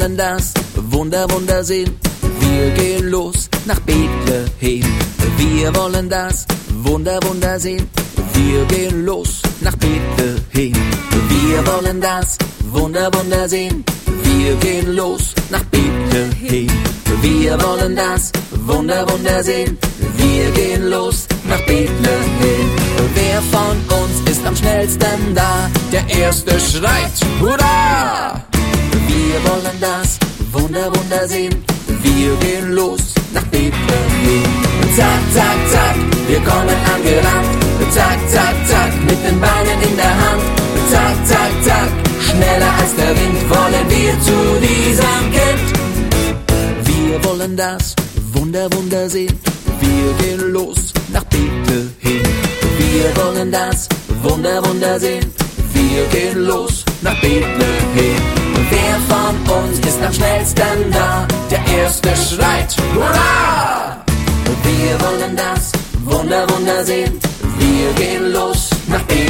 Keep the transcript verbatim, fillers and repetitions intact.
wollen das Wunder, Wunder sehen. Wir gehen los nach Bethlehem. Wir wollen das Wunder, Wunder sehen. Wir gehen los nach Bethlehem. Wir wollen das Wunder, Wunder sehen. Wir gehen los nach Bethlehem. Wir wollen das Wunder, Wunder sehen. Wir gehen los nach Bethlehem. Wer von uns ist am schnellsten da? Der Erste schreit, Hurra! Wir wollen das Wunder, Wunder sehen. Wir gehen los nach Bethlehem. Zack, zack, zack, wir kommen angerannt. Zack, zack, zack, mit den Beinen in der Hand. Zack, zack, zack, schneller als der Wind wollen wir zu diesem Kind. Wir wollen das Wunder, Wunder sehen. Wir gehen los nach Bethlehem. Wir wollen das Wunder, Wunder sehen. Wir gehen los nach Bethlehem. Wer von uns ist am schnellsten da? Der Erste schreit, Hurra! Wir wollen das Wunder, Wunder sehen. Wir gehen los nach Bethlehem.